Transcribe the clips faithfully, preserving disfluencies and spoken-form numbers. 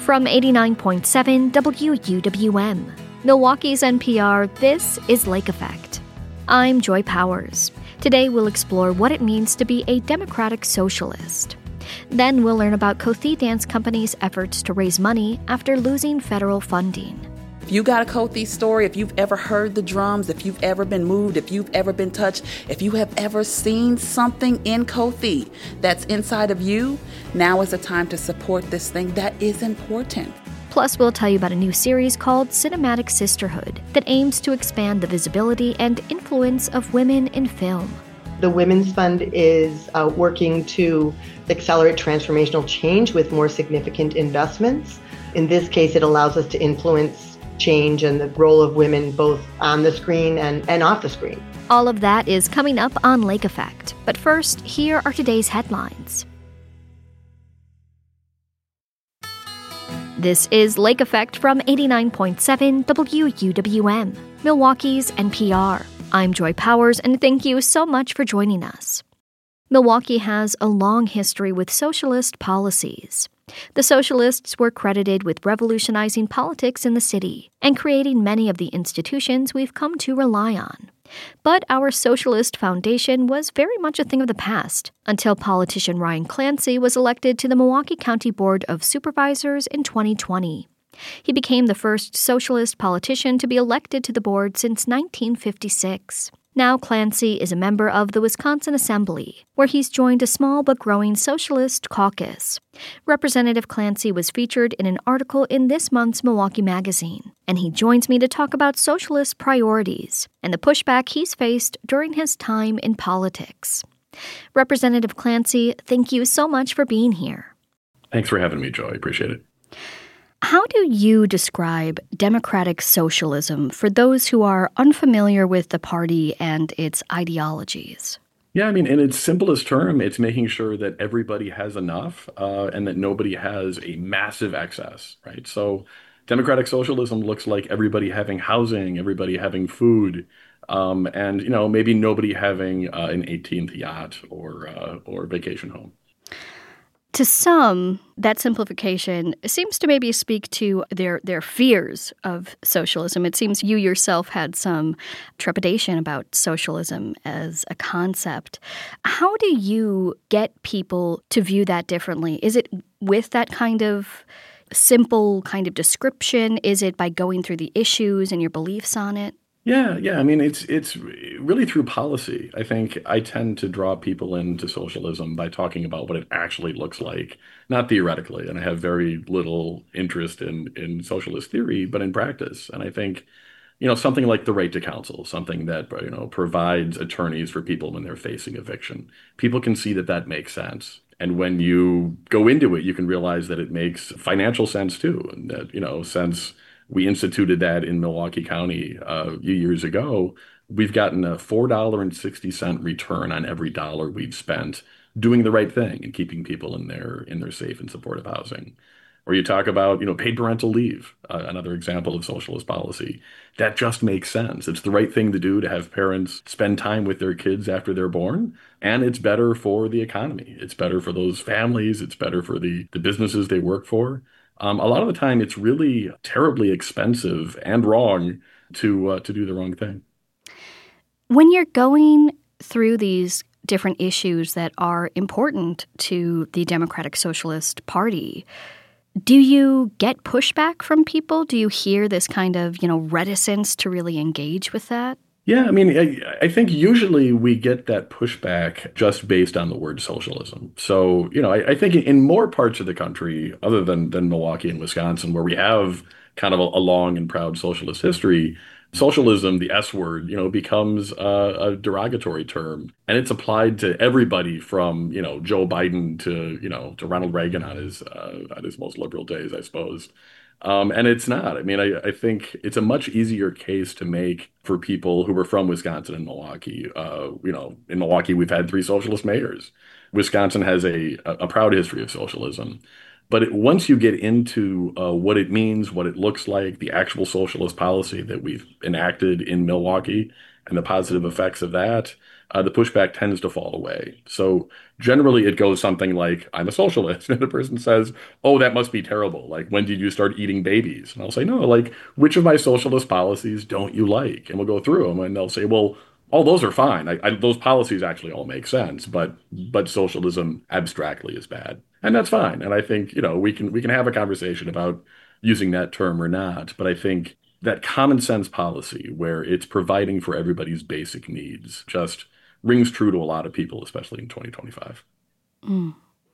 From eighty-nine point seven W U W M, Milwaukee's N P R, this is Lake Effect. I'm Joy Powers. Today we'll explore what it means to be a democratic socialist. Then we'll learn about Cothi Dance Company's efforts to raise money after losing federal funding. If you got a Cothi story, if you've ever heard the drums, if you've ever been moved, if you've ever been touched, if you have ever seen something in Cothi that's inside of you, now is the time to support this thing that is important. Plus, we'll tell you about a new series called Cinematic Sisterhood that aims to expand the visibility and influence of women in film. The Women's Fund is uh, working to accelerate transformational change with more significant investments. In this case, it allows us to influence change and the role of women both on the screen and, and off the screen. All of that is coming up on Lake Effect. But first, here are today's headlines. This is Lake Effect from eighty-nine point seven W U W M, Milwaukee's N P R. I'm Joy Powers, and thank you so much for joining us. Milwaukee has a long history with socialist policies. The socialists were credited with revolutionizing politics in the city and creating many of the institutions we've come to rely on. But our socialist foundation was very much a thing of the past until politician Ryan Clancy was elected to the Milwaukee County Board of Supervisors in twenty twenty. He became the first socialist politician to be elected to the board since nineteen fifty-six. Now Clancy is a member of the Wisconsin Assembly, where he's joined a small but growing socialist caucus. Representative Clancy was featured in an article in this month's Milwaukee Magazine, and he joins me to talk about socialist priorities and the pushback he's faced during his time in politics. Representative Clancy, thank you so much for being here. Thanks for having me, Joy. I appreciate it. How do you describe democratic socialism for those who are unfamiliar with the party and its ideologies? Yeah, I mean, in its simplest term, it's making sure that everybody has enough uh, and that nobody has a massive excess, right? So democratic socialism looks like everybody having housing, everybody having food, um, and, you know, maybe nobody having uh, an eighteenth yacht or uh, or vacation home. To some, that simplification seems to maybe speak to their, their fears of socialism. It seems you yourself had some trepidation about socialism as a concept. How do you get people to view that differently? Is it with that kind of simple kind of description? Is it by going through the issues and your beliefs on it? Yeah, yeah. I mean, it's it's really through policy. I think I tend to draw people into socialism by talking about what it actually looks like, not theoretically. And I have very little interest in in socialist theory, but in practice. And I think, you know, something like the right to counsel, something that, you know, provides attorneys for people when they're facing eviction. People can see that that makes sense. And when you go into it, you can realize that it makes financial sense too, and that, you know, since we instituted that in Milwaukee County uh, a few years ago, we've gotten a four dollars and sixty cents return on every dollar we've spent doing the right thing and keeping people in their in their safe and supportive housing. Or you talk about, you know, paid parental leave, uh, another example of socialist policy. That just makes sense. It's the right thing to do to have parents spend time with their kids after they're born, and it's better for the economy. It's better for those families. It's better for the, the businesses they work for. Um, a lot of the time, it's really terribly expensive and wrong to uh, to do the wrong thing. When you're going through these different issues that are important to the Democratic Socialist Party, do you get pushback from people? Do you hear this kind of, you know, reticence to really engage with that? Yeah, I mean, I, I think usually we get that pushback just based on the word socialism. So, you know, I, I think in more parts of the country, other than, than Milwaukee and Wisconsin, where we have kind of a, a long and proud socialist history, socialism, the S word, you know, becomes a, a derogatory term. And it's applied to everybody from, you know, Joe Biden to, you know, to Ronald Reagan on his, uh, on his most liberal days, I suppose. Um, and it's not. I mean, I, I think it's a much easier case to make for people who were from Wisconsin and Milwaukee. Uh, you know, in Milwaukee, we've had three socialist mayors. Wisconsin has a, a proud history of socialism. But it, once you get into uh, what it means, what it looks like, the actual socialist policy that we've enacted in Milwaukee, and the positive effects of that, uh, the pushback tends to fall away. So generally it goes something like, I'm a socialist. And the person says, oh, that must be terrible. Like, when did you start eating babies? And I'll say, no, like, which of my socialist policies don't you like? And we'll go through them and they'll say, well, all those are fine. I, I, those policies actually all make sense, but but socialism abstractly is bad, and that's fine. And I think, you know, we can we can have a conversation about using that term or not. But I think that common sense policy, where it's providing for everybody's basic needs, just rings true to a lot of people, especially in twenty twenty-five. Mm.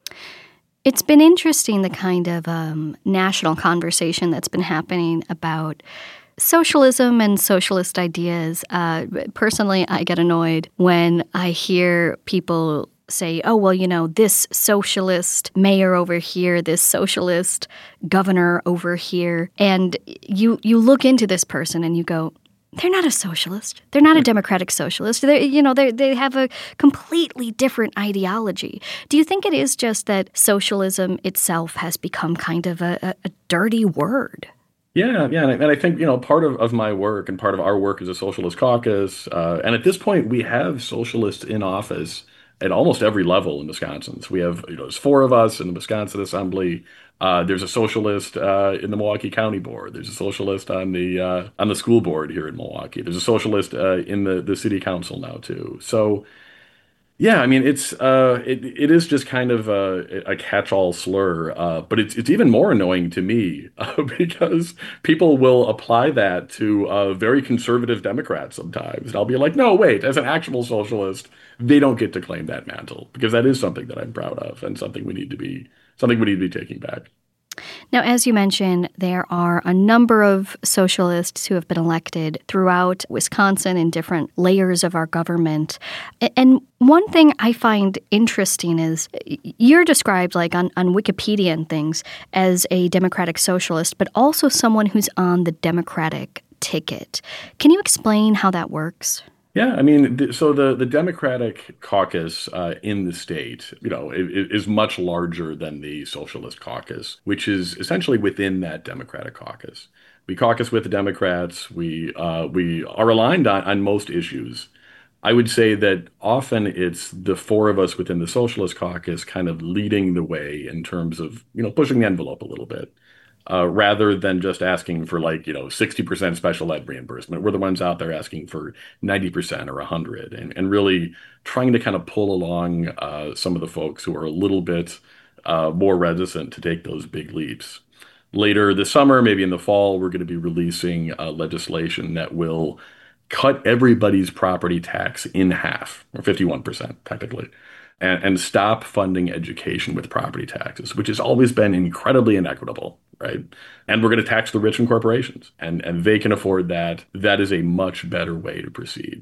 It's been interesting, the kind of um, national conversation that's been happening about socialism and socialist ideas. Uh, personally, I get annoyed when I hear people say, oh, well, you know, this socialist mayor over here, this socialist governor over here. And you you look into this person and you go, they're not a socialist. They're not a democratic socialist. They, you know, they they have a completely different ideology. Do you think it is just that socialism itself has become kind of a, a, a dirty word? Yeah, yeah, and I, and I think, you know, part of, of my work and part of our work as a socialist caucus, uh, and at this point we have socialists in office at almost every level in Wisconsin. So we have, you know, there's four of us in the Wisconsin Assembly. Uh, there's a socialist uh, in the Milwaukee County Board. There's a socialist on the uh, on the school board here in Milwaukee. There's a socialist uh, in the the city council now too. So yeah, I mean, it's uh, it it is just kind of a, a catch-all slur, uh, but it's it's even more annoying to me uh, because people will apply that to uh, very conservative Democrats sometimes, and I'll be like, no, wait, as an actual socialist, they don't get to claim that mantle, because that is something that I'm proud of and something we need to be something we need to be taking back. Now, as you mentioned, there are a number of socialists who have been elected throughout Wisconsin in different layers of our government. And one thing I find interesting is you're described, like on, on Wikipedia and things, as a Democratic socialist, but also someone who's on the Democratic ticket. Can you explain how that works? Yeah, I mean, th- so the, the Democratic caucus uh, in the state, you know, i- i- is much larger than the Socialist caucus, which is essentially within that Democratic caucus. We caucus with the Democrats. We uh, we are aligned on, on most issues. I would say that often it's the four of us within the Socialist caucus kind of leading the way in terms of, you know, pushing the envelope a little bit. Uh, rather than just asking for, like, you know, sixty percent special ed reimbursement. We're the ones out there asking for ninety percent or one hundred, and, and really trying to kind of pull along uh, some of the folks who are a little bit uh, more reticent to take those big leaps. Later this summer, maybe in the fall, we're going to be releasing uh, legislation that will cut everybody's property tax in half, or fifty-one percent technically. And, and stop funding education with property taxes, which has always been incredibly inequitable, right? And we're going to tax the rich and corporations, and, and they can afford that. That is a much better way to proceed.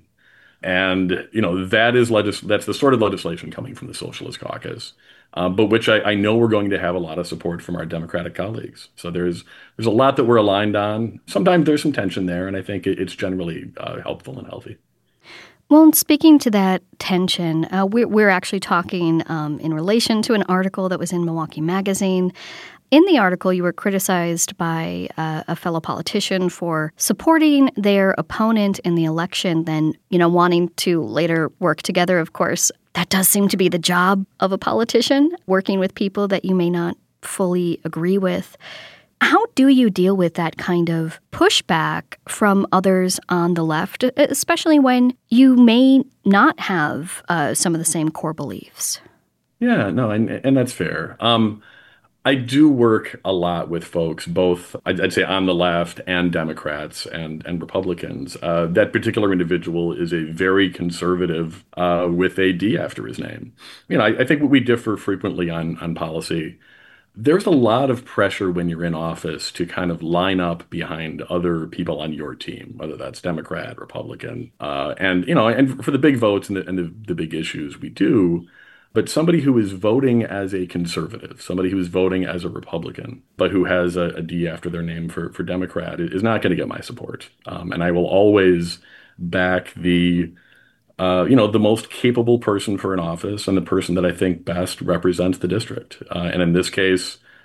And, you know, that is legis- that's the sort of legislation coming from the Socialist Caucus, um, but which I, I know we're going to have a lot of support from our Democratic colleagues. So there's there's a lot that we're aligned on. Sometimes there's some tension there, and I think it, it's generally uh, helpful and healthy. Well, and speaking to that tension, uh, we're, we're actually talking um, in relation to an article that was in Milwaukee Magazine. In the article, you were criticized by uh, a fellow politician for supporting their opponent in the election, then, you know, wanting to later work together. Of course, that does seem to be the job of a politician, working with people that you may not fully agree with. How do you deal with that kind of pushback from others on the left, especially when you may not have uh, some of the same core beliefs? Yeah, no, and, and that's fair. Um, I do work a lot with folks, both, I'd, I'd say, on the left and Democrats and, and Republicans. Uh, that particular individual is a very conservative uh, with a D after his name. You know, I, I think we differ frequently on, on policy. There's a lot of pressure when you're in office to kind of line up behind other people on your team, whether that's Democrat, Republican, uh, and, you know, and for the big votes and the, and the, the big issues we do. But somebody who is voting as a conservative, somebody who is voting as a Republican, but who has a, a D after their name for, for Democrat is not going to get my support. Um, and I will always back the Uh, you know, the most capable person for an office and the person that I think best represents the district. Uh, and in this case,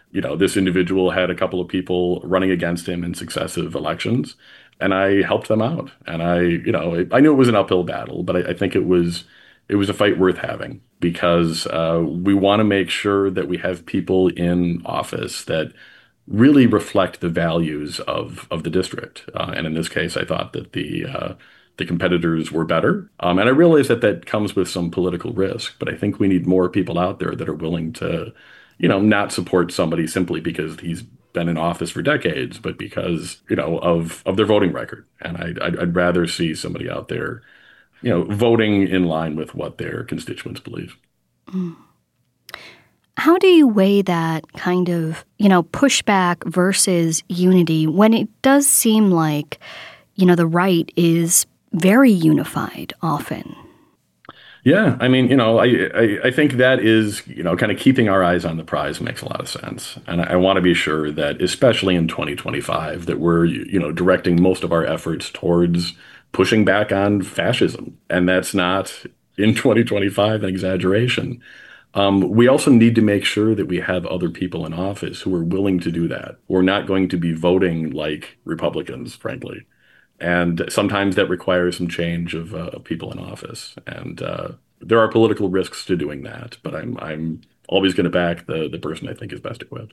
You know, this individual had a couple of people running against him in successive elections, and I helped them out. And I, you know, I knew it was an uphill battle, but I, I think it was it was a fight worth having because uh, we want to make sure that we have people in office that really reflect the values of of the district. Uh, and in this case, I thought that the uh, the competitors were better. Um, and I realize that that comes with some political risk, but I think we need more people out there that are willing to, you know, not support somebody simply because he's been in office for decades, but because, you know, of of their voting record. And I'd, I'd, I'd rather see somebody out there, you know, voting in line with what their constituents believe. Mm. How do you weigh that kind of, you know, pushback versus unity when it does seem like, you know, the right is very unified often? Yeah, I mean, you know, I, I, I think that is, you know, kind of keeping our eyes on the prize makes a lot of sense. And I, I want to be sure that, especially in twenty twenty-five, that we're, you know, directing most of our efforts towards pushing back on fascism. And that's not, in twenty twenty-five, an exaggeration. Um, we also need to make sure that we have other people in office who are willing to do that. We're not going to be voting like Republicans, frankly. And sometimes that requires some change of uh, people in office. And uh, there are political risks to doing that. But I'm I'm always going to back the, the person I think is best equipped.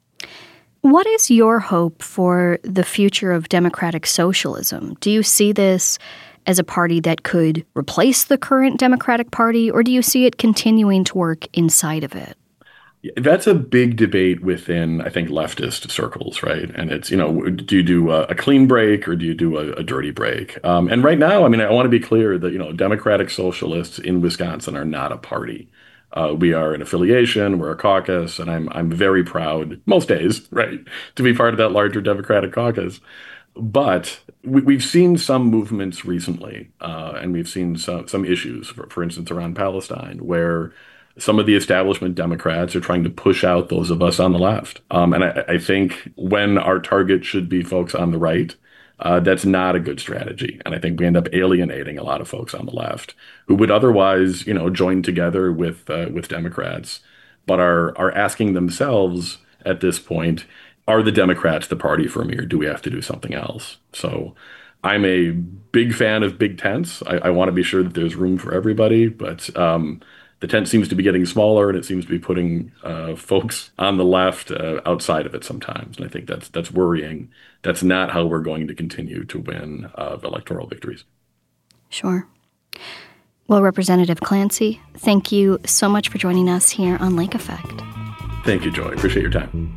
What is your hope for the future of democratic socialism? Do you see this as a party that could replace the current Democratic Party, or do you see it continuing to work inside of it? That's a big debate within, I think, leftist circles, right? And it's, you know, do you do a, a clean break or do you do a, a dirty break? Um, and right now, I mean, I want to be clear that, you know, Democratic Socialists in Wisconsin are not a party. Uh, we are an affiliation, we're a caucus, and I'm I'm very proud, most days, right, to be part of that larger Democratic caucus. But we, we've seen some movements recently, uh, and we've seen some, some issues, for, for instance, around Palestine, where some of the establishment Democrats are trying to push out those of us on the left. Um, and I, I think when our target should be folks on the right, uh, that's not a good strategy. And I think we end up alienating a lot of folks on the left who would otherwise, you know, join together with uh, with Democrats, but are are asking themselves at this point, are the Democrats the party for me, or do we have to do something else? So I'm a big fan of big tents. I, I want to be sure that there's room for everybody, but um, the tent seems to be getting smaller, and it seems to be putting uh, folks on the left uh, outside of it sometimes. And I think that's that's worrying. That's not how we're going to continue to win uh, electoral victories. Sure. Well, Representative Clancy, thank you so much for joining us here on Lake Effect. Thank you, Joy. Appreciate your time.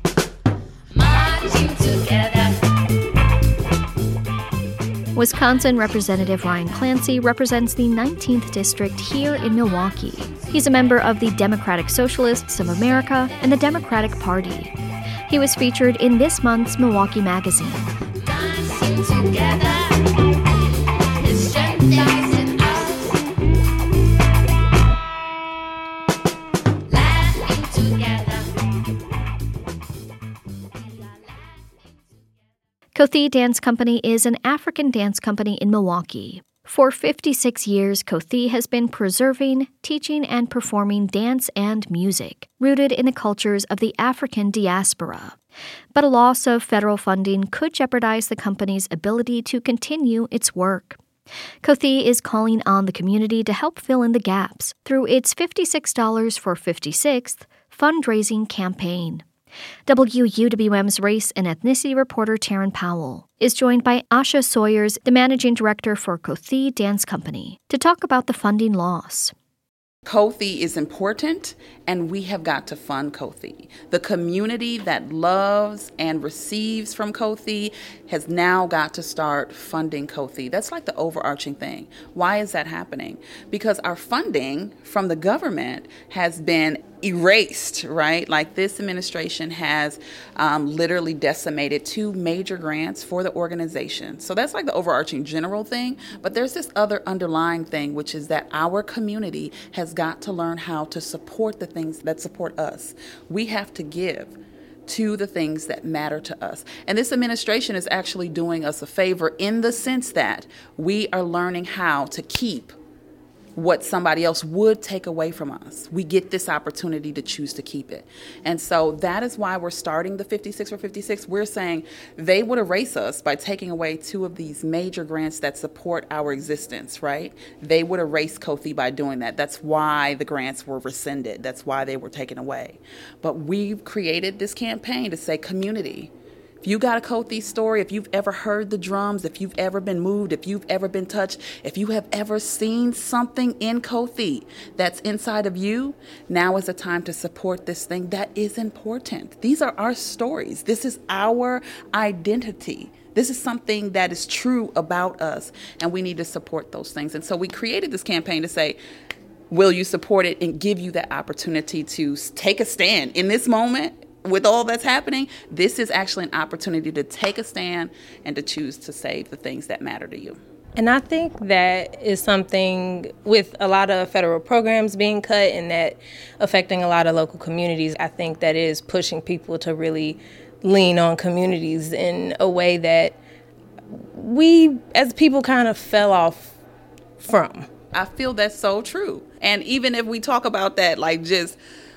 Wisconsin Representative Ryan Clancy represents the nineteenth District here in Milwaukee. He's a member of the Democratic Socialists of America and the Democratic Party. He was featured in this month's Milwaukee Magazine. Kothi Dance Company is an African dance company in Milwaukee. For fifty-six years, Kothi has been preserving, teaching, and performing dance and music, rooted in the cultures of the African diaspora. But a loss of federal funding could jeopardize the company's ability to continue its work. Kothi is calling on the community to help fill in the gaps through its fifty-six dollars for fifty-sixth fundraising campaign. W U W M's race and ethnicity reporter Taryn Powell is joined by Asha Sawyers, the managing director for Kothi Dance Company, to talk about the funding loss. Kothi is important, and we have got to fund Kothi. The community that loves and receives from Kothi has now got to start funding Kothi. That's like the overarching thing. Why is that happening? Because our funding from the government has been erased, right? Like this administration has um, literally decimated two major grants for the organization. So that's like the overarching general thing. But there's this other underlying thing, which is that our community has got to learn how to support the things that support us. We have to give to the things that matter to us. And this administration is actually doing us a favor in the sense that we are learning how to keep what somebody else would take away from us. We get this opportunity to choose to keep it. And so that is why we're starting the fifty-six for fifty-six. We're saying they would erase us by taking away two of these major grants that support our existence, right? They would erase COFI by doing that. That's why the grants were rescinded. That's why they were taken away. But we've created this campaign to say community. If you got a COFI story, if you've ever heard the drums, if you've ever been moved, if you've ever been touched, if you have ever seen something in COFI that's inside of you, now is the time to support this thing that is important. These are our stories. This is our identity. This is something that is true about us, and we need to support those things. And so we created this campaign to say, will you support it, and give you that opportunity to take a stand in this moment. With all that's happening, this is actually an opportunity to take a stand and to choose to save the things that matter to you. And I think that is something with a lot of federal programs being cut and that affecting a lot of local communities. I think that is pushing people to really lean on communities in a way that we as people kind of fell off from. I feel that's so true. And even if we talk about that, like just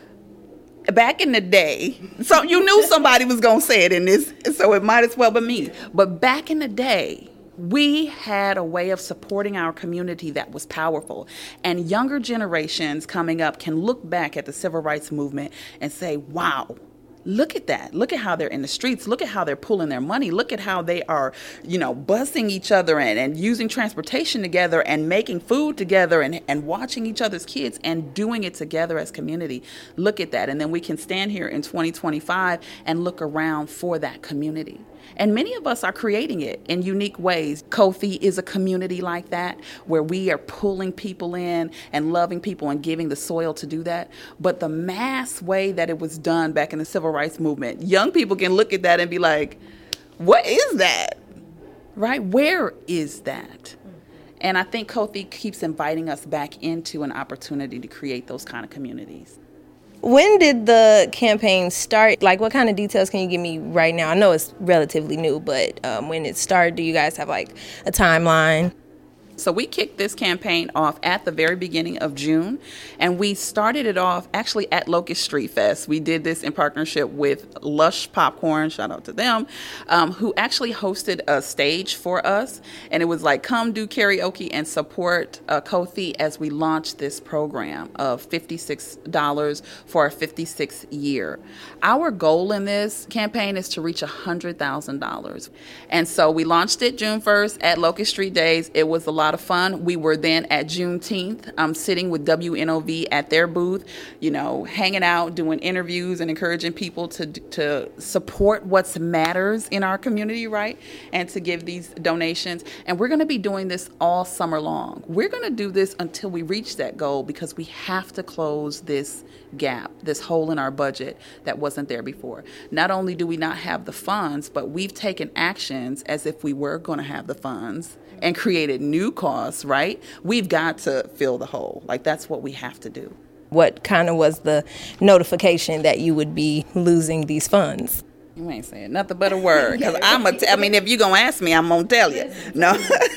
back in the day, so you knew somebody was going to say it in this, so it might as well be me. But back in the day, we had a way of supporting our community that was powerful. And younger generations coming up can look back at the civil rights movement and say, wow, look at that. Look at how they're in the streets. Look at how they're pulling their money. Look at how they are, you know, busing each other in and using transportation together and making food together and, and watching each other's kids and doing it together as community. Look at that. And then we can stand here in twenty twenty-five and look around for that community. And many of us are creating it in unique ways. COFI is a community like that, where we are pulling people in and loving people and giving the soil to do that. But the mass way that it was done back in the civil rights movement, young people can look at that and be like, what is that? Right? Where is that? And I think COFI keeps inviting us back into an opportunity to create those kind of communities. When did the campaign start? Like, what kind of details can you give me right now? I know it's relatively new, but um, when it started, do you guys have, like, a timeline? So we kicked this campaign off at the very beginning of June, and we started it off actually at Locust Street Fest. We did this in partnership with Lush Popcorn, shout out to them, um, who actually hosted a stage for us, and it was like, come do karaoke and support uh, COFI as we launched this program of fifty-six dollars for our fifty-sixth year. Our goal in this campaign is to reach one hundred thousand dollars, and so we launched it June first at Locust Street Days. It was a lot of fun. We were then at Juneteenth, um, sitting with W N O V at their booth, you know, hanging out, doing interviews and encouraging people to to support what matters in our community, right? And to give these donations. And we're going to be doing this all summer long. We're going to do this until we reach that goal, because we have to close this gap, this hole in our budget that wasn't there before. Not only do we not have the funds, but we've taken actions as if we were going to have the funds and created new costs, right? We've got to fill the hole. Like, that's what we have to do. What kind of was the notification that you would be losing these funds? You ain't saying nothing but a word, because I'm a t- I mean, if you're going to ask me, I'm going to tell you. No.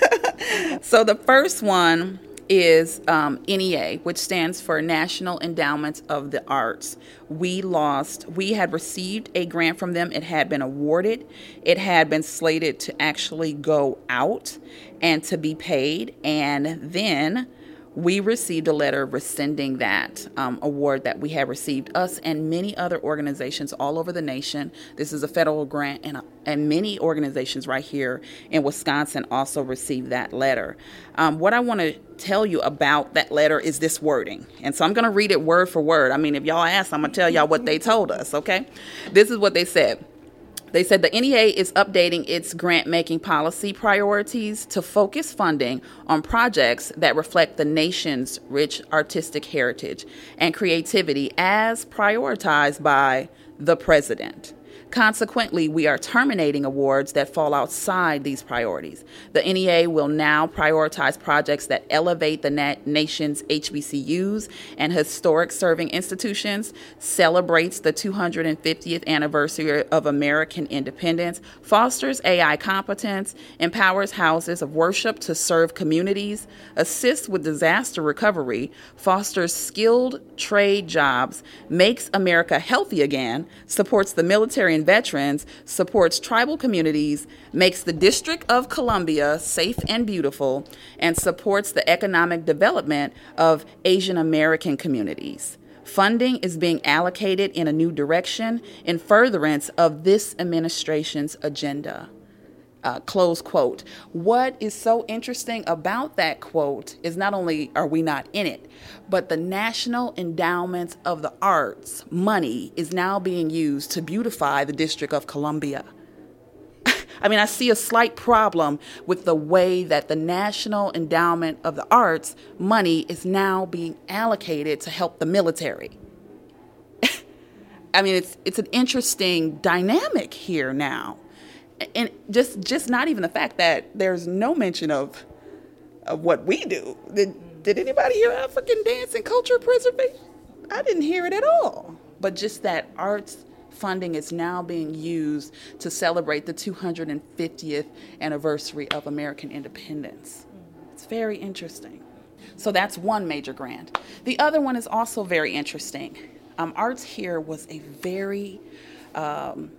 So the first one is um, N E A, which stands for National Endowment of the Arts. We lost, we had received a grant from them. It had been awarded. It had been slated to actually go out and to be paid. And then we received a letter rescinding that um, award that we had received, us and many other organizations all over the nation. This is a federal grant, and, uh, and many organizations right here in Wisconsin also received that letter. Um, what I want to tell you about that letter is this wording. And so I'm going to read it word for word. I mean, if y'all ask, I'm going to tell y'all what they told us, okay? This is what they said. They said the N E A is updating its grant-making policy priorities to focus funding on projects that reflect the nation's rich artistic heritage and creativity as prioritized by the president. Consequently, we are terminating awards that fall outside these priorities. The N E A will now prioritize projects that elevate the na- nation's H B C Us and historic serving institutions, celebrates the two hundred fiftieth anniversary of American independence, fosters A I competence, empowers houses of worship to serve communities, assists with disaster recovery, fosters skilled trade jobs, makes America healthy again, supports the military and veterans, supports tribal communities, makes the District of Columbia safe and beautiful, and supports the economic development of Asian American communities. Funding is being allocated in a new direction in furtherance of this administration's agenda. Uh, close quote. What is so interesting about that quote is not only are we not in it, but the National Endowment of the Arts money is now being used to beautify the District of Columbia. I mean, I see a slight problem with the way that the National Endowment of the Arts money is now being allocated to help the military. I mean, it's it's an interesting dynamic here now. And just just not even the fact that there's no mention of of what we do. Did, did anybody hear African dance and culture preservation? I didn't hear it at all. But just that arts funding is now being used to celebrate the two hundred fiftieth anniversary of American independence. It's very interesting. So that's one major grant. The other one is also very interesting. Um, Arts Here was a very um,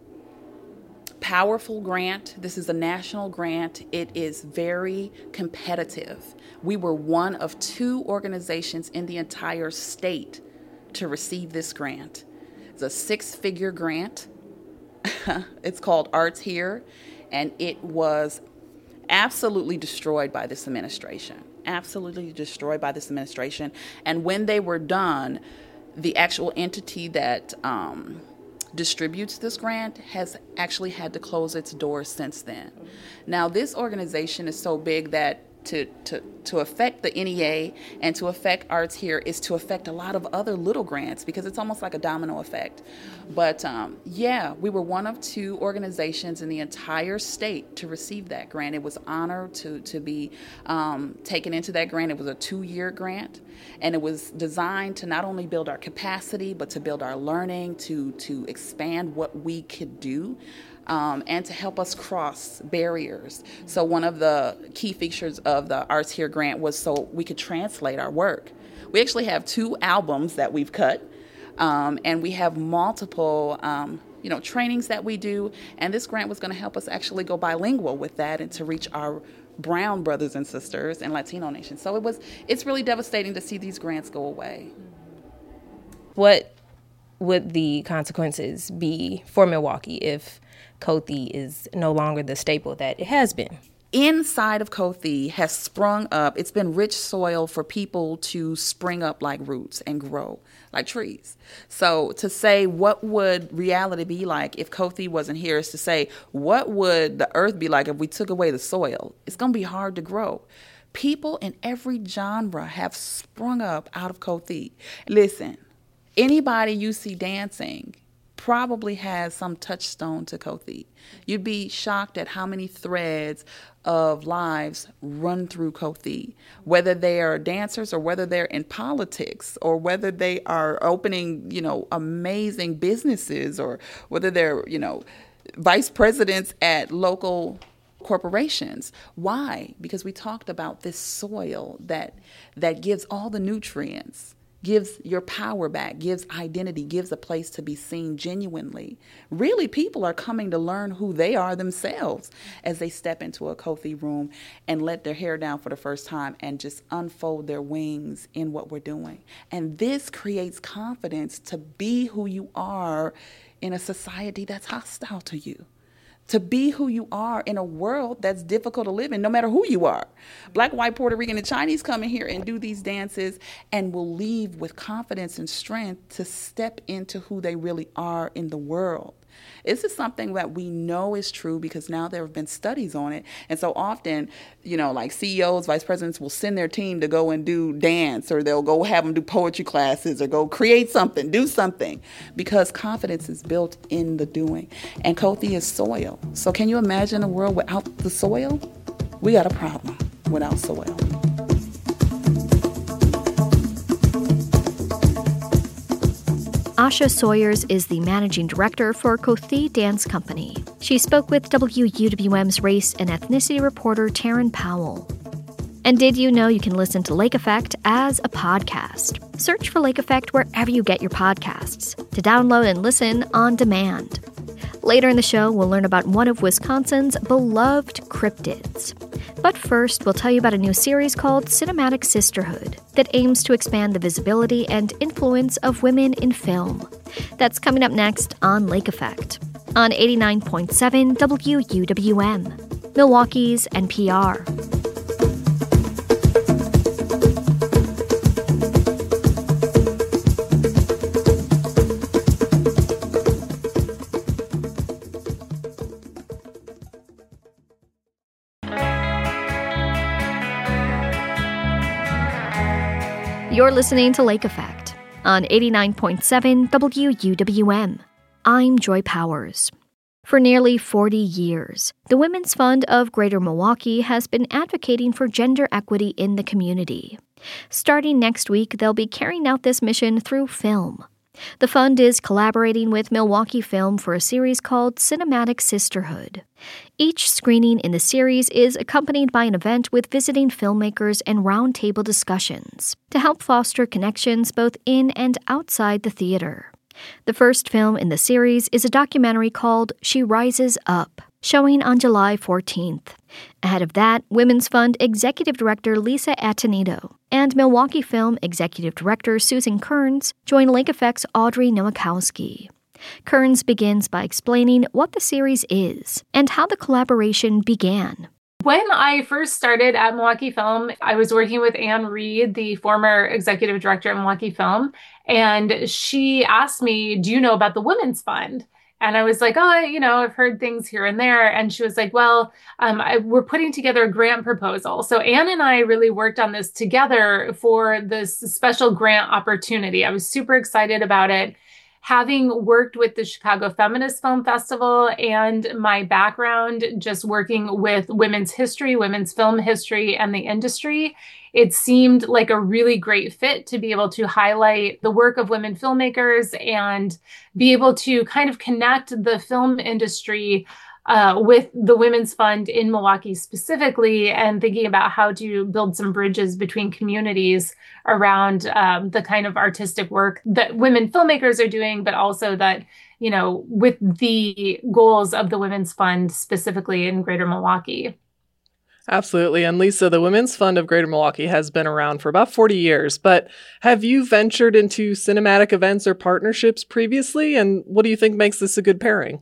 powerful grant. This is a national grant. It is very competitive. We were one of two organizations in the entire state to receive this grant. It's a six-figure grant. It's called Arts Here, and it was absolutely destroyed by this administration. Absolutely destroyed by this administration. And when they were done, the actual entity that um, distributes this grant has actually had to close its doors since then. Now, this organization is so big that to, to, to affect the N E A and to affect Arts Here is to affect a lot of other little grants because it's almost like a domino effect. But um, yeah, we were one of two organizations in the entire state to receive that grant. It was an honor to, to be um, taken into that grant. It was a two-year grant, and it was designed to not only build our capacity, but to build our learning, to, to expand what we could do. Um, and to help us cross barriers. So one of the key features of the Arts Here grant was so we could translate our work. We actually have two albums that we've cut, um, and we have multiple um, you know, trainings that we do, and this grant was going to help us actually go bilingual with that and to reach our brown brothers and sisters and Latino nations. So it was it's really devastating to see these grants go away. What would the consequences be for Milwaukee if Kothi is no longer the staple that it has been? Inside of Kothi has sprung up, it's been rich soil for people to spring up like roots and grow like trees. So to say what would reality be like if Kothi wasn't here is to say what would the earth be like if we took away the soil? It's going to be hard to grow. People in every genre have sprung up out of Kothi. Listen, anybody you see dancing probably has some touchstone to Kothi. You'd be shocked at how many threads of lives run through Kothi, whether they are dancers or whether they're in politics or whether they are opening, you know, amazing businesses or whether they're, you know, vice presidents at local corporations. Why? Because we talked about this soil that that gives all the nutrients, gives your power back, gives identity, gives a place to be seen genuinely. Really, people are coming to learn who they are themselves as they step into a Kothi room and let their hair down for the first time and just unfold their wings in what we're doing. And this creates confidence to be who you are in a society that's hostile to you. To be who you are in a world that's difficult to live in, no matter who you are. Black, white, Puerto Rican, and Chinese come in here and do these dances and will leave with confidence and strength to step into who they really are in the world. This is something that we know is true because now there have been studies on it. And so often, you know, like C E Os, vice presidents will send their team to go and do dance, or they'll go have them do poetry classes, or go create something, do something, because confidence is built in the doing. And Kothi is soil. So can you imagine a world without the soil? We got a problem without soil. Asha Sawyers is the managing director for Kothi Dance Company. She spoke with W U W M's race and ethnicity reporter Taryn Powell. And did you know you can listen to Lake Effect as a podcast? Search for Lake Effect wherever you get your podcasts to download and listen on demand. Later in the show, we'll learn about one of Wisconsin's beloved cryptids. But first, we'll tell you about a new series called Cinematic Sisterhood that aims to expand the visibility and influence of women in film. That's coming up next on Lake Effect on eighty-nine point seven W U W M, Milwaukee's N P R. You're listening to Lake Effect on eighty-nine point seven W U W M. I'm Joy Powers. For nearly forty years, the Women's Fund of Greater Milwaukee has been advocating for gender equity in the community. Starting next week, they'll be carrying out this mission through film. The fund is collaborating with Milwaukee Film for a series called Cinematic Sisterhood. Each screening in the series is accompanied by an event with visiting filmmakers and roundtable discussions to help foster connections both in and outside the theater. The first film in the series is a documentary called She Rises Up, showing on July fourteenth. Ahead of that, Women's Fund Executive Director Lisa Atenito and Milwaukee Film Executive Director Susan Kearns join Lake Effect's Audrey Nowakowski. Kearns begins by explaining what the series is and how the collaboration began. When I first started at Milwaukee Film, I was working with Anne Reed, the former executive director at Milwaukee Film, and she asked me, do you know about the Women's Fund? And I was like, oh, you know, I've heard things here and there. And she was like, well, um, I, we're putting together a grant proposal. So Anne and I really worked on this together for this special grant opportunity. I was super excited about it. Having worked with the Chicago Feminist Film Festival and my background just working with women's history, women's film history, and the industry, it seemed like a really great fit to be able to highlight the work of women filmmakers and be able to kind of connect the film industry uh, with the Women's Fund in Milwaukee specifically, and thinking about how to build some bridges between communities around um, the kind of artistic work that women filmmakers are doing, but also that, you know, with the goals of the Women's Fund specifically in Greater Milwaukee. Absolutely. And Lisa, the Women's Fund of Greater Milwaukee has been around for about forty years, but have you ventured into cinematic events or partnerships previously? And what do you think makes this a good pairing?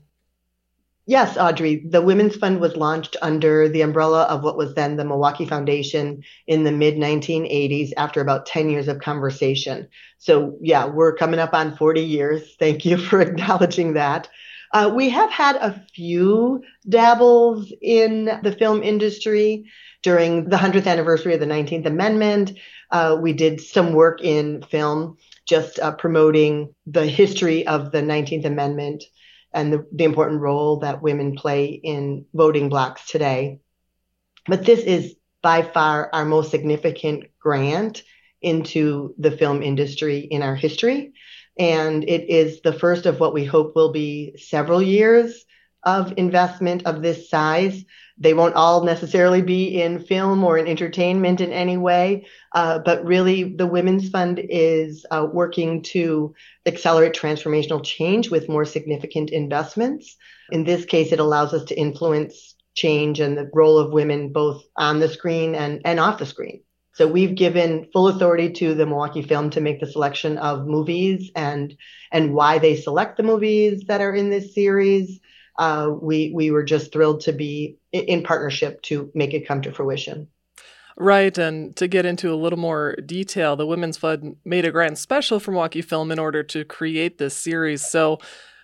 Yes, Audrey. The Women's Fund was launched under the umbrella of what was then the Milwaukee Foundation in the mid nineteen eighties after about ten years of conversation. So yeah, we're coming up on forty years. Thank you for acknowledging that. Uh, we have had a few dabbles in the film industry. During the hundredth anniversary of the nineteenth Amendment, uh, we did some work in film, just uh, promoting the history of the nineteenth Amendment and the, the important role that women play in voting blocks today. But this is by far our most significant grant into the film industry in our history. And it is the first of what we hope will be several years of investment of this size. They won't all necessarily be in film or in entertainment in any way, uh, but really the Women's Fund is uh, working to accelerate transformational change with more significant investments. In this case, it allows us to influence change and the role of women both on the screen and, and off the screen. So we've given full authority to the Milwaukee Film to make the selection of movies and and why they select the movies that are in this series. Uh, we we were just thrilled to be in partnership to make it come to fruition. Right, and to get into a little more detail, the Women's Fund made a grant special for Milwaukee Film in order to create this series. So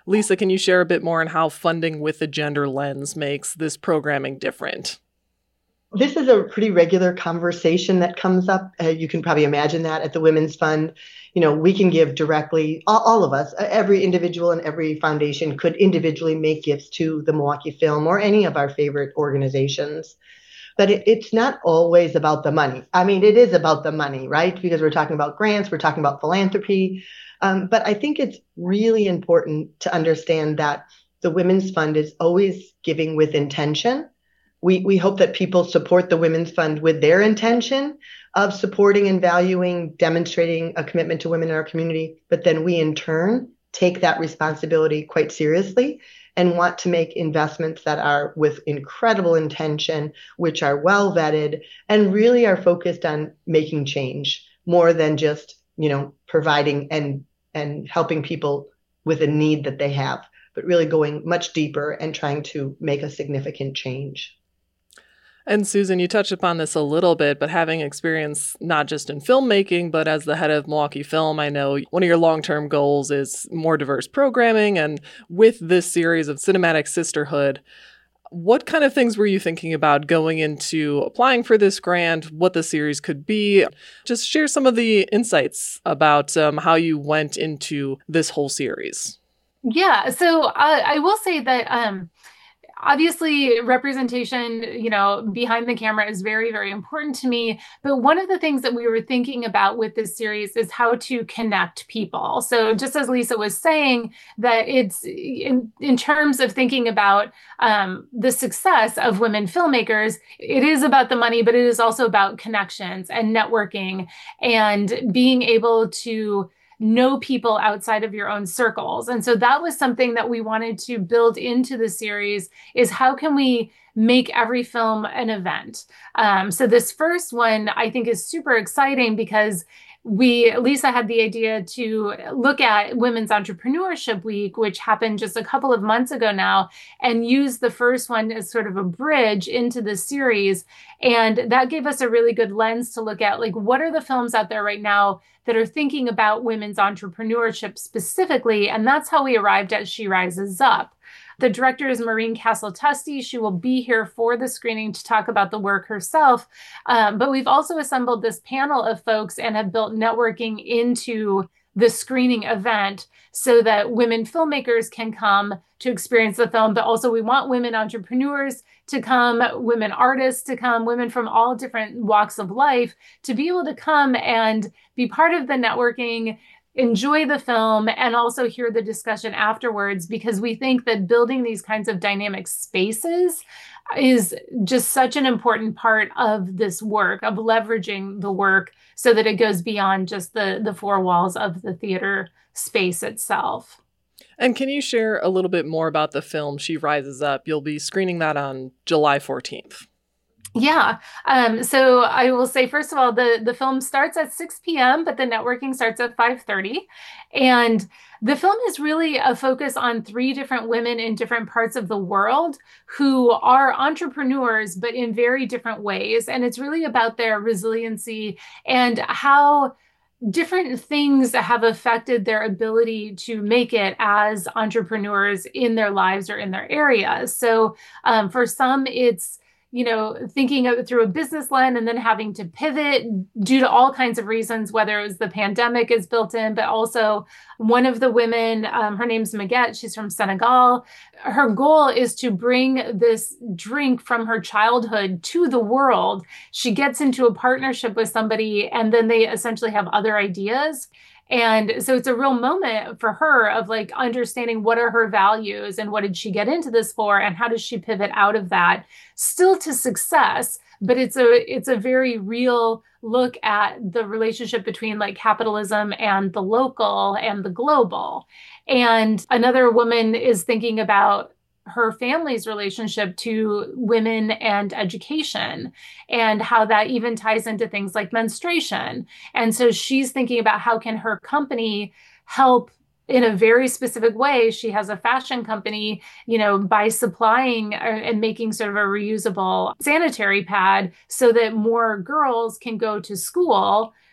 Lisa, can you share a bit more on how funding with a gender lens makes this programming different? This is a pretty regular conversation that comes up. Uh, you can probably imagine that at the Women's Fund. You know, we can give directly, all, all of us, every individual and every foundation could individually make gifts to the Milwaukee Film or any of our favorite organizations. But it, it's not always about the money. I mean, it is about the money, right? Because we're talking about grants, we're talking about philanthropy. Um, but I think it's really important to understand that the Women's Fund is always giving with intention. We we hope that people support the Women's Fund with their intention of supporting and valuing, demonstrating a commitment to women in our community. But then we, in turn, take that responsibility quite seriously and want to make investments that are with incredible intention, which are well vetted, and really are focused on making change more than just, you know, providing and and helping people with a need that they have, but really going much deeper and trying to make a significant change. And Susan, you touched upon this a little bit, but having experience not just in filmmaking, but as the head of Milwaukee Film, I know one of your long-term goals is more diverse programming. And with this series of Cinematic Sisterhood, what kind of things were you thinking about going into applying for this grant, what the series could be? Just share some of the insights about um, how you went into this whole series. Yeah, so uh, I will say that um, obviously representation, you know, behind the camera is very, very important to me. But one of the things that we were thinking about with this series is how to connect people. So just as Lisa was saying, that it's in, in terms of thinking about um, the success of women filmmakers, it is about the money, but it is also about connections and networking and being able to know people outside of your own circles. And so that was something that we wanted to build into the series, is how can we make every film an event? Um, so this first one I think is super exciting because we, Lisa had the idea to look at Women's Entrepreneurship Week, which happened just a couple of months ago now, and use the first one as sort of a bridge into the series. And that gave us a really good lens to look at, like, what are the films out there right now that are thinking about women's entrepreneurship specifically? And that's how we arrived at She Rises Up. The director is Maureen Castle-Tusty. She will be here for the screening to talk about the work herself. Um, but we've also assembled this panel of folks and have built networking into the screening event so that women filmmakers can come to experience the film. But also we want women entrepreneurs to come, women artists to come, women from all different walks of life to be able to come and be part of the networking, enjoy the film, and also hear the discussion afterwards, because we think that building these kinds of dynamic spaces is just such an important part of this work, of leveraging the work so that it goes beyond just the, the four walls of the theater space itself. And can you share a little bit more about the film She Rises Up? You'll be screening that on July fourteenth. Yeah. Um, so I will say, first of all, the, the film starts at six p.m., but the networking starts at five thirty. And the film is really a focus on three different women in different parts of the world who are entrepreneurs, but in very different ways. And it's really about their resiliency and how different things have affected their ability to make it as entrepreneurs in their lives or in their areas. So um, for some, it's you know, thinking of it through a business lens and then having to pivot due to all kinds of reasons, whether it was the pandemic is built in, but also one of the women, um, her name's Maguette, she's from Senegal. Her goal is to bring this drink from her childhood to the world. She gets into a partnership with somebody and then they essentially have other ideas. And so it's a real moment for her of like understanding what are her values and what did she get into this for and how does she pivot out of that still to success. But it's a it's a very real look at the relationship between like capitalism and the local and the global. And another woman is thinking about her family's relationship to women and education and how that even ties into things like menstruation. And so she's thinking about how can her company help in a very specific way. She has a fashion company, you know, by supplying and making sort of a reusable sanitary pad so that more girls can go to school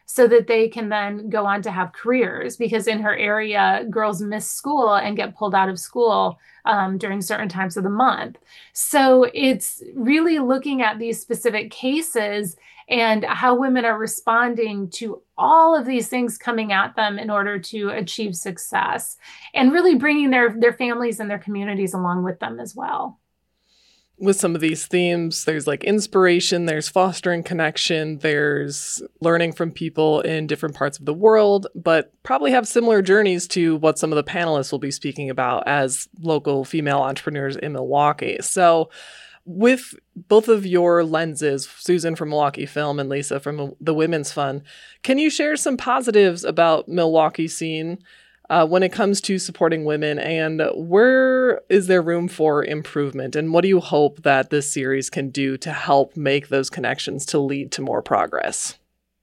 so that they can then go on to have careers, because in her area, girls miss school and get pulled out of school um, during certain times of the month. So it's really looking at these specific cases and how women are responding to all of these things coming at them in order to achieve success, and really bringing their, their families and their communities along with them as well. With some of these themes, there's like inspiration, there's fostering connection, there's learning from people in different parts of the world, but probably have similar journeys to what some of the panelists will be speaking about as local female entrepreneurs in Milwaukee. So with both of your lenses, Susan from Milwaukee Film and Lisa from the Women's Fund, can you share some positives about Milwaukee scene Uh, when it comes to supporting women, and where is there room for improvement? And what do you hope that this series can do to help make those connections to lead to more progress?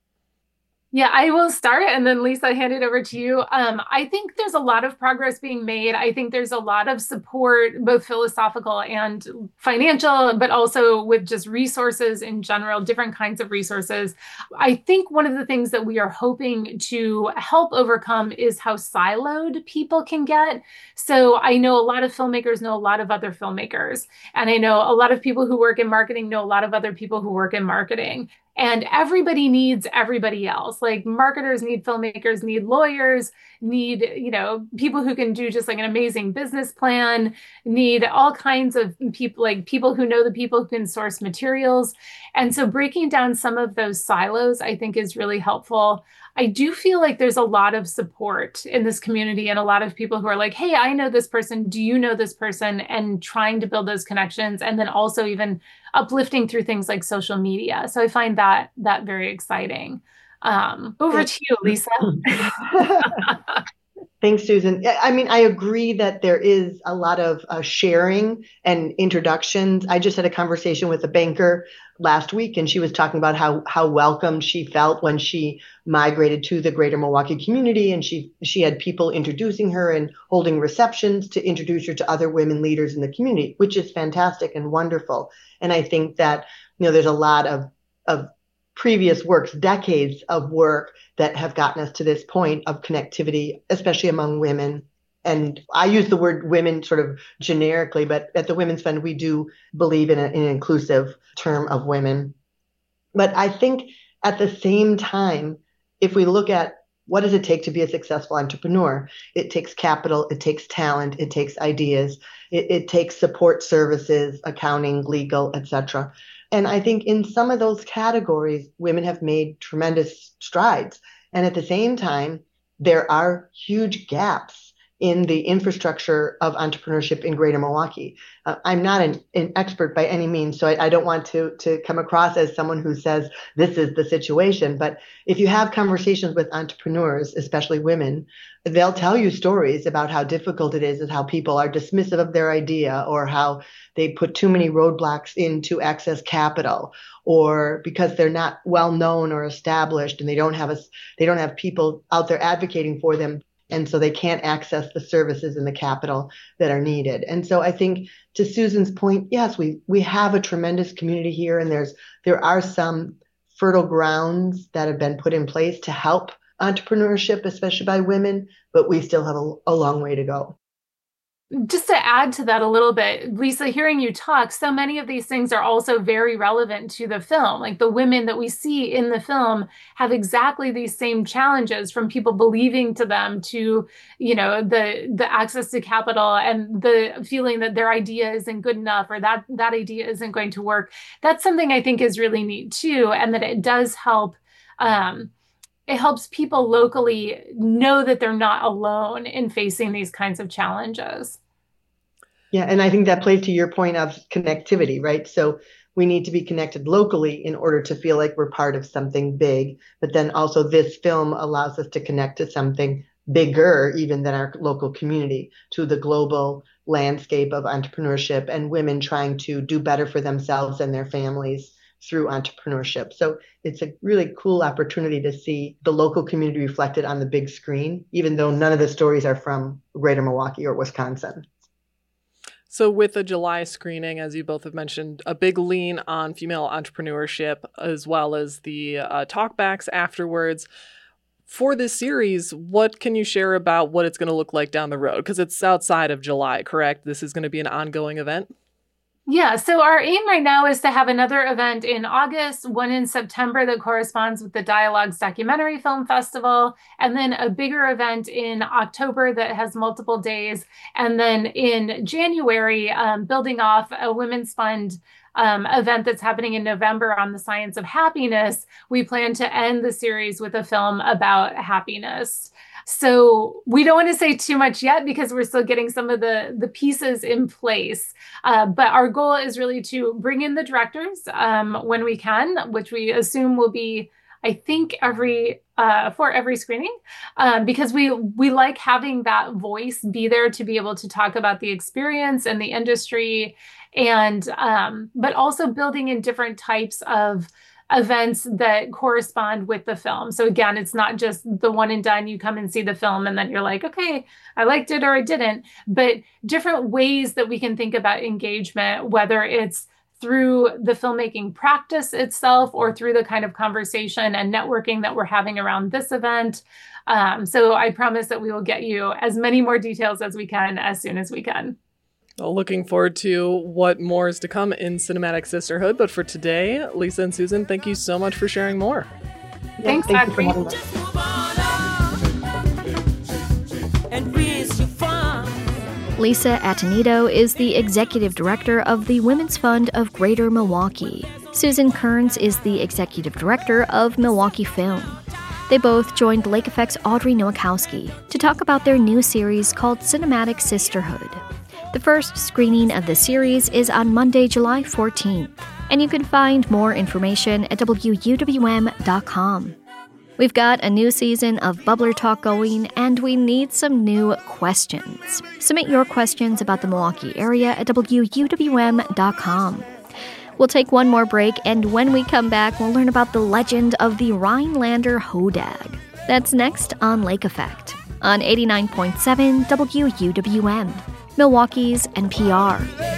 Yeah, I will start, and then Lisa, hand it over to you. Um, I think there's a lot of progress being made. I think there's a lot of support, both philosophical and financial, but also with just resources in general, different kinds of resources. I think one of the things that we are hoping to help overcome is how siloed people can get. So I know a lot of filmmakers know a lot of other filmmakers, and I know a lot of people who work in marketing know a lot of other people who work in marketing. And everybody needs everybody else. Like marketers need filmmakers, need lawyers, need, you know, people who can do just like an amazing business plan, need all kinds of people, like people who know the people who can source materials. And so breaking down some of those silos, I think, is really helpful. I do feel like there's a lot of support in this community and a lot of people who are like, hey, I know this person. Do you know this person? And trying to build those connections, and then also even uplifting through things like social media. So I find that that very exciting. Um, over to you, Lisa. Thanks, Susan. I mean, I agree that there is a lot of uh, sharing and introductions. I just had a conversation with a banker last week, and she was talking about how how welcome she felt when she migrated to the greater Milwaukee community, and she she had people introducing her and holding receptions to introduce her to other women leaders in the community, which is fantastic and wonderful. And I think that, you know, there's a lot of of previous works, decades of work that have gotten us to this point of connectivity, especially among women. And I use the word women sort of generically, but at the Women's Fund, we do believe in, a, in an inclusive term of women. But I think at the same time, if we look at what does it take to be a successful entrepreneur, it takes capital, it takes talent, it takes ideas, it, it takes support services, accounting, legal, et cetera. And I think in some of those categories, women have made tremendous strides. And at the same time, there are huge gaps in the infrastructure of entrepreneurship in Greater Milwaukee. Uh, I'm not an, an expert by any means, so I, I don't want to, to come across as someone who says this is the situation. But if you have conversations with entrepreneurs, especially women, they'll tell you stories about how difficult it is and how people are dismissive of their idea, or how they put too many roadblocks in to access capital, or because they're not well known or established and they don't have a, they don't have people out there advocating for them. And so they can't access the services and the capital that are needed. And so I think, to Susan's point, yes, we we have a tremendous community here, and there's there are some fertile grounds that have been put in place to help entrepreneurship, especially by women, but we still have a, a long way to go. Just to add to that a little bit, Lisa, hearing you talk, so many of these things are also very relevant to the film. Like the women that we see in the film have exactly these same challenges, from people believing to them to, you know, the the access to capital and the feeling that their idea isn't good enough, or that that idea isn't going to work. That's something I think is really neat too, and that it does help. Um, It helps people locally know that they're not alone in facing these kinds of challenges. Yeah, and I think that plays to your point of connectivity, right? So we need to be connected locally in order to feel like we're part of something big. But then also this film allows us to connect to something bigger even than our local community, to the global landscape of entrepreneurship and women trying to do better for themselves and their families through entrepreneurship. So it's a really cool opportunity to see the local community reflected on the big screen, even though none of the stories are from Greater Milwaukee or Wisconsin. So with the July screening, as you both have mentioned, a big lean on female entrepreneurship, as well as the uh, talkbacks afterwards. For this series, what can you share about what it's going to look like down the road? Because it's outside of July, correct? This is going to be an ongoing event? Yeah, so our aim right now is to have another event in August, one in September that corresponds with the Dialogues Documentary Film Festival, and then a bigger event in October that has multiple days. And then in January, um, building off a Women's Fund um, event that's happening in November on the science of happiness, we plan to end the series with a film about happiness. So we don't want to say too much yet because we're still getting some of the, the pieces in place. Uh, but our goal is really to bring in the directors um, when we can, which we assume will be, I think, every uh, for every screening, um, because we we like having that voice be there to be able to talk about the experience and the industry, and um, but also building in different types of events that correspond with the film. So again, it's not just the one and done, you come and see the film and then you're like, okay, I liked it or I didn't, but different ways that we can think about engagement, whether it's through the filmmaking practice itself or through the kind of conversation and networking that we're having around this event. Um, so I promise that we will get you as many more details as we can as soon as we can. Well, looking forward to what more is to come in Cinematic Sisterhood. But for today, Lisa and Susan, thank you so much for sharing more. Yeah, Thanks, thank Audrey. Lisa Atenito is the executive director of the Women's Fund of Greater Milwaukee. Susan Kearns is the executive director of Milwaukee Film. They both joined Lake Effect's Audrey Nowakowski to talk about their new series called Cinematic Sisterhood. The first screening of the series is on Monday, July fourteenth, and you can find more information at W U W M dot com. We've got a new season of Bubbler Talk going, and we need some new questions. Submit your questions about the Milwaukee area at W U W M dot com. We'll take one more break, and when we come back, we'll learn about the legend of the Rhinelander Hodag. That's next on Lake Effect, on eighty-nine point seven W U W M. Milwaukee's N P R.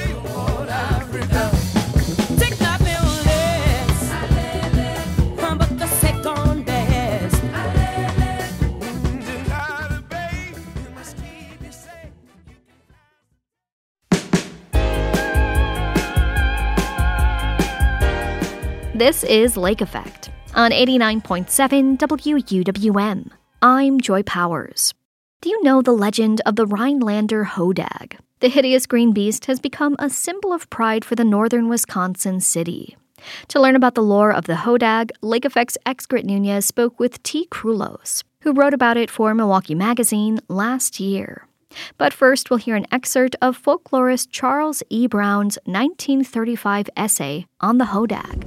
This is Lake Effect on eighty-nine point seven W U W M. I'm Joy Powers. Do you know the legend of the Rhinelander Hodag? The hideous green beast has become a symbol of pride for the northern Wisconsin city. To learn about the lore of the Hodag, Lake Effect's Excret Nunez spoke with T. Krulos, who wrote about it for Milwaukee Magazine last year. But first, we'll hear an excerpt of folklorist Charles E. Brown's nineteen thirty-five essay on the Hodag.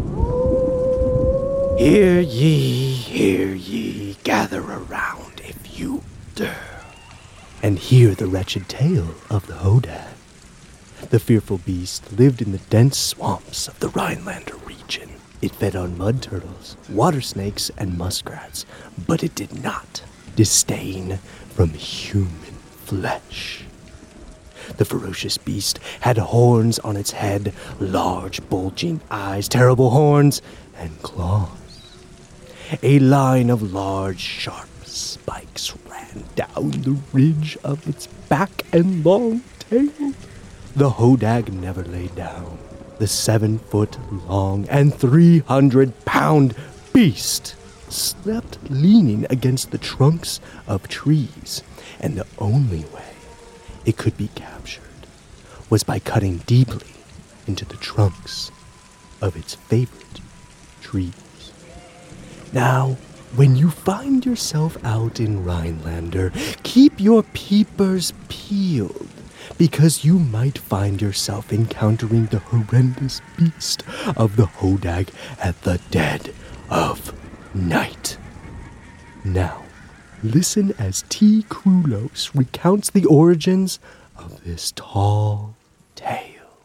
Hear ye, hear ye, gather around if you dare, and hear the wretched tale of the Hodag. The fearful beast lived in the dense swamps of the Rhinelander region. It fed on mud turtles, water snakes, and muskrats, but it did not disdain from human flesh. The ferocious beast had horns on its head, large bulging eyes, terrible horns, and claws. A line of large, sharp spikes ran down the ridge of its back and long tail. The Hodag never lay down. The seven-foot-long and three hundred pound beast slept leaning against the trunks of trees, and the only way it could be captured was by cutting deeply into the trunks of its favorite trees. Now, when you find yourself out in Rhinelander, keep your peepers peeled, because you might find yourself encountering the horrendous beast of the Hodag at the dead of night. Now, listen as T. Krulos recounts the origins of this tall tale.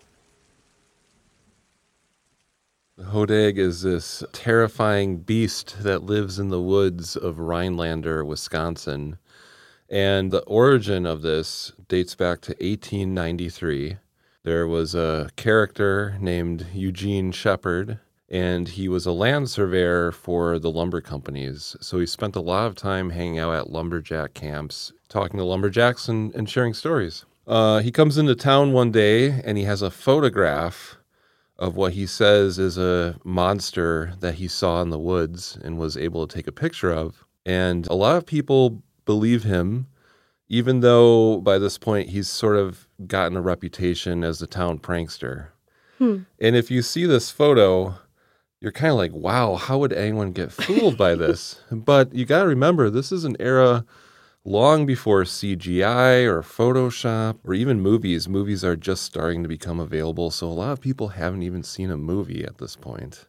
The Hodag is this terrifying beast that lives in the woods of Rhinelander, Wisconsin. And the origin of this dates back to eighteen ninety-three. There was a character named Eugene Shepard, and he was a land surveyor for the lumber companies. So he spent a lot of time hanging out at lumberjack camps, talking to lumberjacks and, and sharing stories. Uh, he comes into town one day, and he has a photograph of what he says is a monster that he saw in the woods and was able to take a picture of. And a lot of people believe him, even though by this point he's sort of gotten a reputation as the town prankster. Hmm. And if you see this photo, you're kind of like, wow, how would anyone get fooled by this? But you got to remember, this is an era long before C G I or Photoshop or even movies. Movies are just starting to become available, so a lot of people haven't even seen a movie at this point.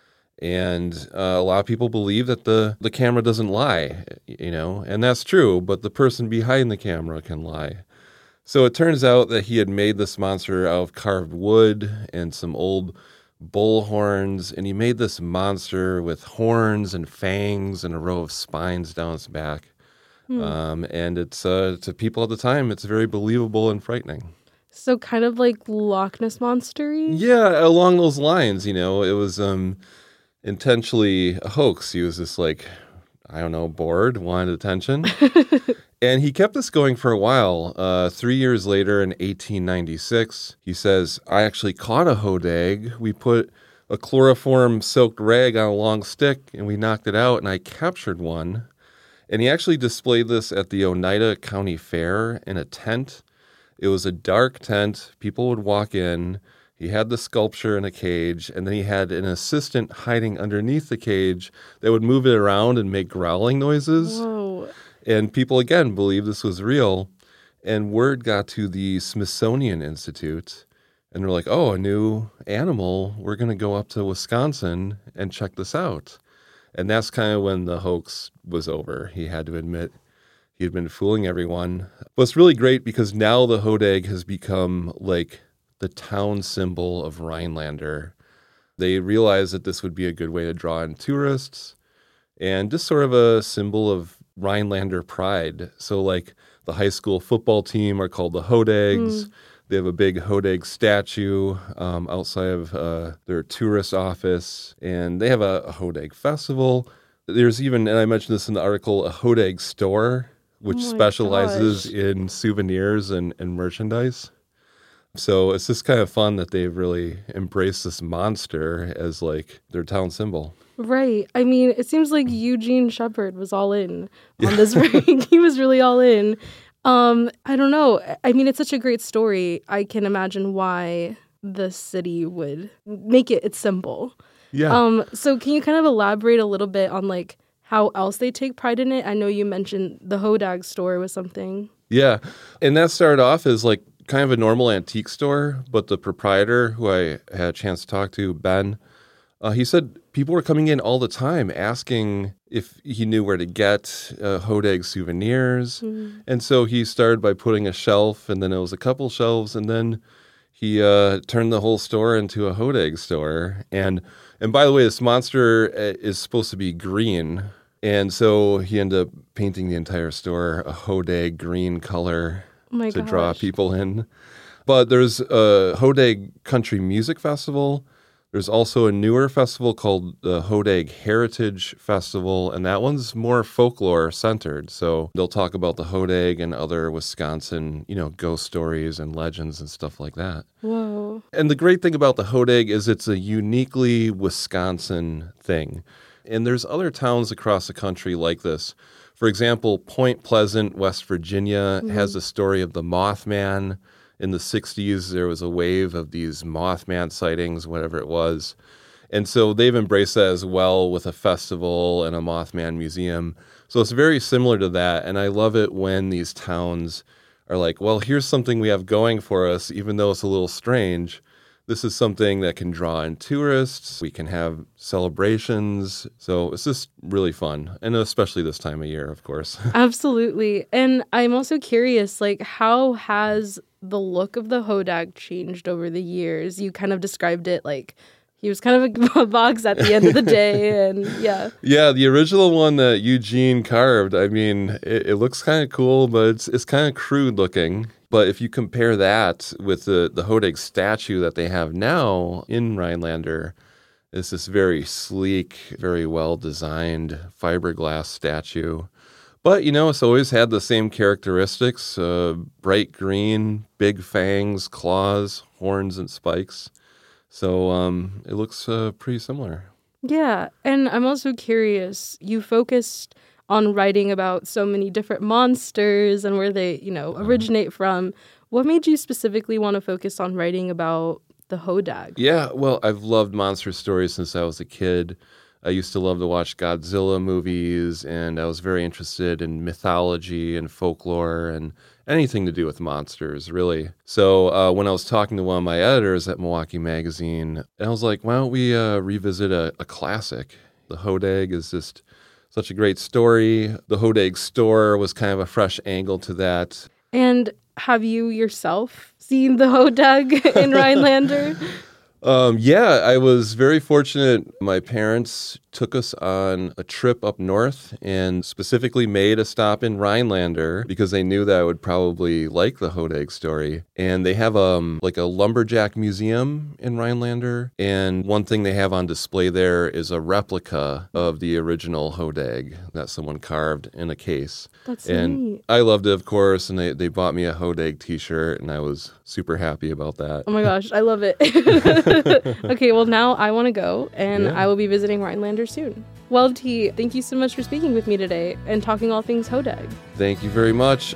And uh, a lot of people believe that the, the camera doesn't lie, you know, and that's true, but the person behind the camera can lie. So it turns out that he had made this monster out of carved wood and some old bull horns, and he made this monster with horns and fangs and a row of spines down its back. Hmm. Um, and it's uh, to people at the time, it's very believable and frightening. So kind of like Loch Ness Monster-y? Yeah, along those lines, you know, it was um, intentionally a hoax. He was just like, I don't know, bored, wanted attention. And he kept this going for a while. Uh, three years later, in eighteen ninety-six, he says, I actually caught a hodag. We put a chloroform-soaked rag on a long stick, and we knocked it out, and I captured one. And he actually displayed this at the Oneida County Fair in a tent. It was a dark tent. People would walk in. He had the sculpture in a cage, and then he had an assistant hiding underneath the cage that would move it around and make growling noises. Whoa. And people, again, believed this was real. And word got to the Smithsonian Institute, and they're like, oh, a new animal. We're going to go up to Wisconsin and check this out. And that's kind of when the hoax was over. He had to admit he had been fooling everyone. But it's really great because now the hodag has become like the town symbol of Rhinelander. They realized that this would be a good way to draw in tourists and just sort of a symbol of Rhinelander pride. So like the high school football team are called the Hodags. Mm. They have a big hodag statue um, outside of uh, their tourist office, and they have a, a hodag festival. There's even, and I mentioned this in the article, a hodag store, which oh specializes gosh. in souvenirs and, and merchandise. So it's just kind of fun that they've really embraced this monster as like their town symbol. Right. I mean, it seems like Eugene Shepard was all in on this ring. He was really all in. Um, I don't know. I mean, it's such a great story. I can imagine why the city would make it its symbol. Yeah. Um, so can you kind of elaborate a little bit on like how else they take pride in it? I know you mentioned the hodag store was something. Yeah. And that started off as like kind of a normal antique store, but the proprietor, who I had a chance to talk to, Ben, uh, he said people were coming in all the time asking if he knew where to get uh, hodag souvenirs. Mm. And so he started by putting a shelf, and then it was a couple shelves, and then he uh, turned the whole store into a hodag store. And and by the way, this monster is supposed to be green, and so he ended up painting the entire store a hodag green color oh to gosh. draw people in. But there's a Hodag Country Music Festival. There's also a newer festival called the Hodag Heritage Festival, and that one's more folklore centered. So they'll talk about the hodag and other Wisconsin, you know, ghost stories and legends and stuff like that. Whoa. And the great thing about the hodag is it's a uniquely Wisconsin thing. And there's other towns across the country like this. For example, Point Pleasant, West Virginia, mm-hmm. has a story of the Mothman. In the sixties, there was a wave of these Mothman sightings, whatever it was. And so they've embraced that as well with a festival and a Mothman museum. So it's very similar to that. And I love it when these towns are like, well, here's something we have going for us, even though it's a little strange. This is something that can draw in tourists. We can have celebrations. So it's just really fun. And especially this time of year, of course. Absolutely. And I'm also curious, like, how has the look of the hodag changed over the years? You kind of described it like he was kind of a box at the end of the day. And yeah. Yeah, the original one that Eugene carved, I mean, it, it looks kind of cool, but it's it's kind of crude looking. But if you compare that with the, the Hodag statue that they have now in Rhinelander, it's this very sleek, very well-designed fiberglass statue. But, you know, it's always had the same characteristics, uh, bright green, big fangs, claws, horns, and spikes. So um, it looks uh, pretty similar. Yeah, and I'm also curious, you focused on writing about so many different monsters and where they, you know, originate from. What made you specifically want to focus on writing about the Hodag? Yeah, well, I've loved monster stories since I was a kid. I used to love to watch Godzilla movies, and I was very interested in mythology and folklore and anything to do with monsters, really. So uh, when I was talking to one of my editors at Milwaukee Magazine, I was like, why don't we uh, revisit a, a classic? The Hodag is just such a great story. The Hodag store was kind of a fresh angle to that. And have you yourself seen the Hodag in Rhinelander? Um, yeah, I was very fortunate. My parents took us on a trip up north and specifically made a stop in Rhinelander because they knew that I would probably like the Hodag story. And they have um like a lumberjack museum in Rhinelander. And one thing they have on display there is a replica of the original Hodag that someone carved in a case. That's and neat. I loved it, of course, and they, they bought me a Hodag t-shirt, and I was super happy about that. Oh my gosh, I love it. Okay, well now I want to go, and Yeah. I will be visiting Rhinelander soon. Well, T, thank you so much for speaking with me today and talking all things Hodag. Thank you very much.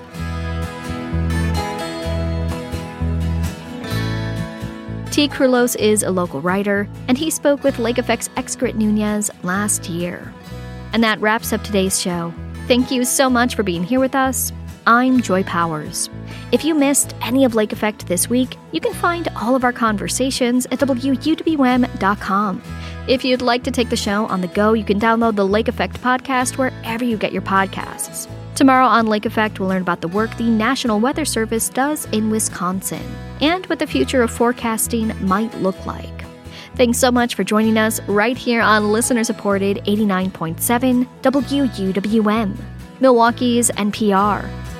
T. Krulos is a local writer, and he spoke with Lake Effect's Excrit Nunez last year. And that wraps up today's show. Thank you so much for being here with us. I'm Joy Powers. If you missed any of Lake Effect this week, you can find all of our conversations at W U W M dot com. If you'd like to take the show on the go, you can download the Lake Effect podcast wherever you get your podcasts. Tomorrow on Lake Effect, we'll learn about the work the National Weather Service does in Wisconsin and what the future of forecasting might look like. Thanks so much for joining us right here on listener-supported eighty-nine point seven W U W M, Milwaukee's N P R.